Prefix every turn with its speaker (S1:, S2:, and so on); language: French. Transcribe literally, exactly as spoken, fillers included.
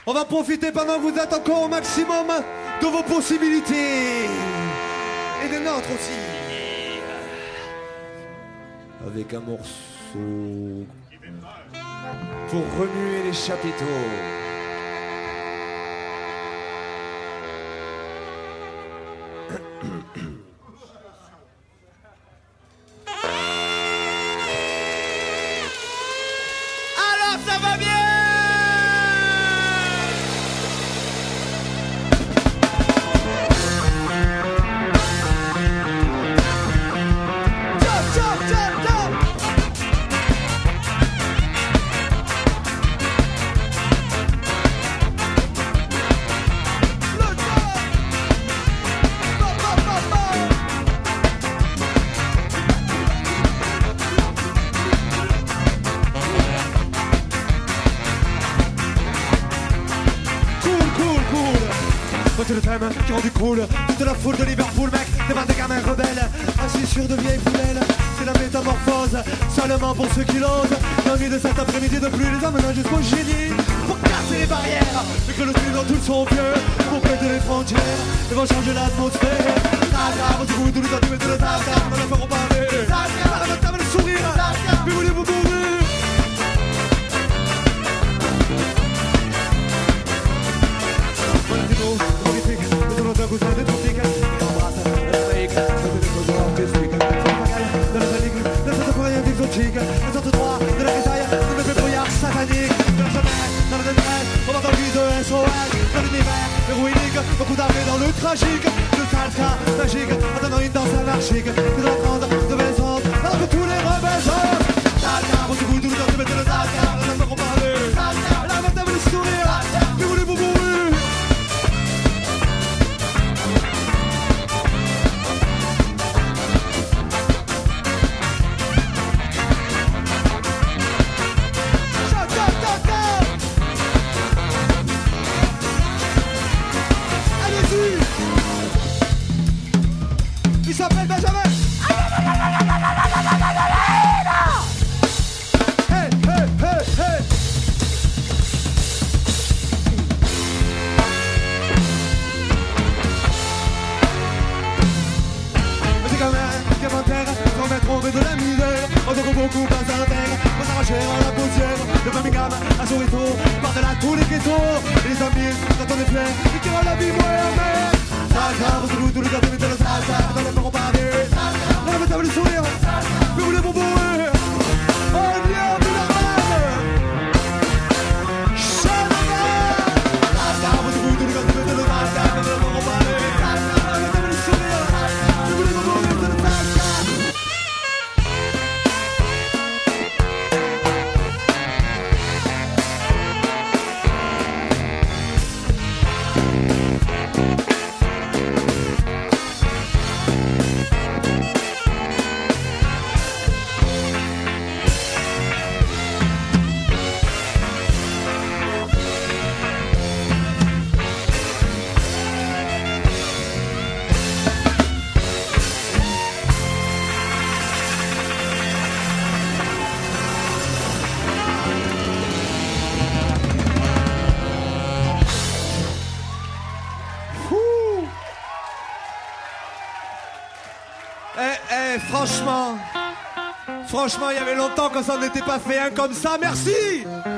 S1: On va profiter pendant que vous êtes encore au maximum de vos possibilités. Et des nôtres aussi. Avec un morceau pour remuer les chapiteaux.
S2: Alors ça va bien.
S1: Voici le thème qui rend du cool. Toute la foule de Liverpool, mec, des bas des gamins rebelles, assis sur de vieilles poubelles. C'est la métamorphose, seulement pour ceux qui l'osent. L'ennui de cet après-midi de pluie les emmène jusqu'au génie. Pour casser les barrières, mais que le style dans tout son vieux. Pour péter les frontières, ils vont changer l'atmosphère. Zaga, votre goût, tous les centimètres de Zaga, on la feront parler. Zaga, la votre table le sourire. Zaga, mais voulez-vous mourir? Vous avez des tropiques, et embrasse l'Amérique, vous des choses artistiques. C'est la pagaille de la panique, de cette rien d'exotique. Le centre droit de la grisaille, de mes brouillards sataniques. De la sommeil, dans la détresse, on va dans le vide S O S. Dans l'univers héroïque, beaucoup d'armées dans le tragique. Le salsa magique, en donnant une danse anarchique. Que de la trente, de belles ondes, alors que tous les rebelles sont. Salsa, vous vous tous les gens qui mettent le salsa, on a pas parler. Salsa, la madame le sourire, mais voulez-vous mourir? Il s'appelle Benjamin. Hey, hey, hey, hey. Petit gamin, diamantaire, sans mettre au de la misère. On te beaucoup pas à la terre, on s'arracher à la poussière. De Birmingham à Soweto, par-delà tous les ghettos. Et les amis, quand on est fier, ils tirent la vie, moi, mec. Salsa, vous tous les gars de la salsa, dans les morts pavés. La mettre le sourire, mais vous les bonbons. On vient de la rame. Chanel. Salsa, vous tous les gars de la salsa, dans les morts pavés. La mettre le sourire, mais vous les bonbons de la salsa. Eh, eh, franchement, franchement, il y avait longtemps qu'on s'en était pas fait un comme ça, merci!